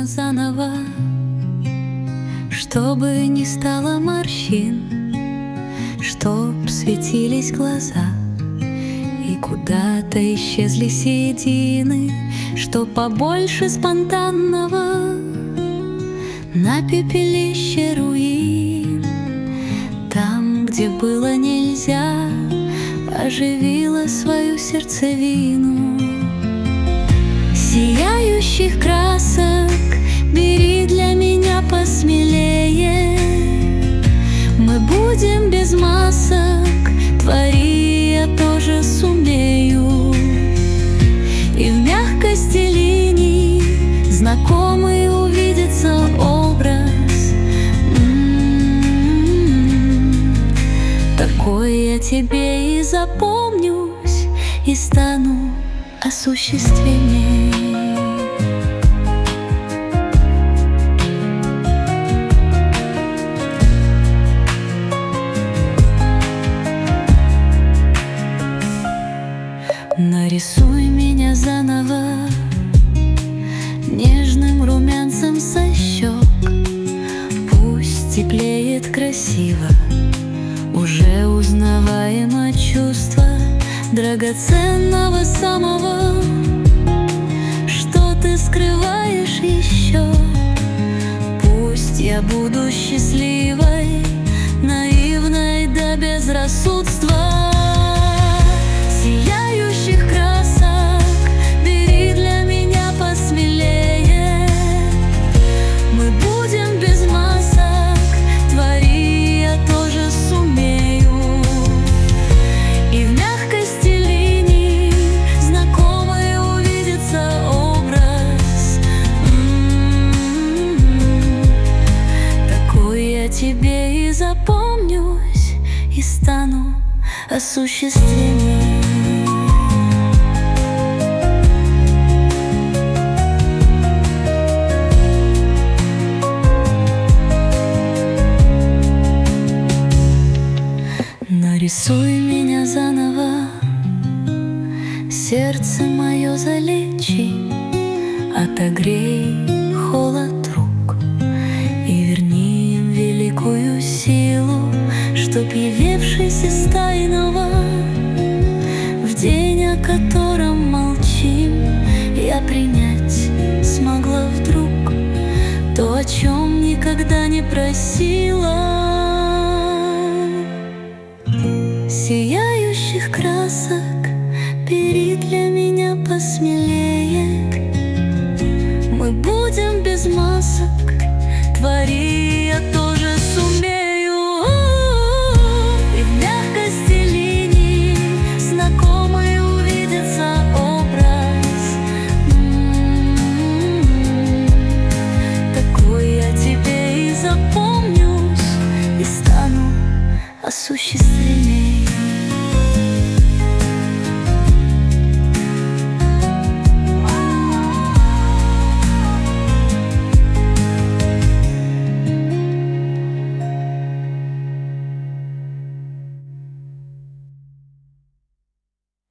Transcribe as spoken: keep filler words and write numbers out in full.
меня заново, чтобы не стало морщин, чтоб светились глаза и куда-то исчезли седины, чтоб побольше спонтанного на пепелище руин. Там, где было нельзя, оживила свою сердцевину. Сияющих красок бери для меня посмелее. Мы будем без масок, твори, я тоже сумею. И в мягкости линий знакомый увидится образ. М-м-м. Такой я тебе и запомнюсь, и стану осуществленней. Нарисуй меня заново нежным румянцем со щек. Пусть теплеет красиво уже узнаваемо чувство драгоценного самого, что ты скрываешь еще. Пусть я буду счастливой, наивной до безрассудства. Сияющих красок бери для меня посмелее. Мы будем без масок, твори, я тоже сумею. И в мягкости линий знакомый увидится образ. М-м-м. Такой я тебе и запомнюсь, и стану осуществленней. Нарисуй меня заново, сердце мое залечи, отогрей холод рук и верни им великую силу, чтоб, явившись из тайного, в день, о котором молчим, я принять смогла вдруг то, о чем никогда не просила. Сияющих красок бери для меня посмелее. Мы будем без масок, твори, я тоже сумею. И в мягкости линий знакомый увидится образ. М-м-м. Такой я тебе и запомнюсь, и стану осуществлением.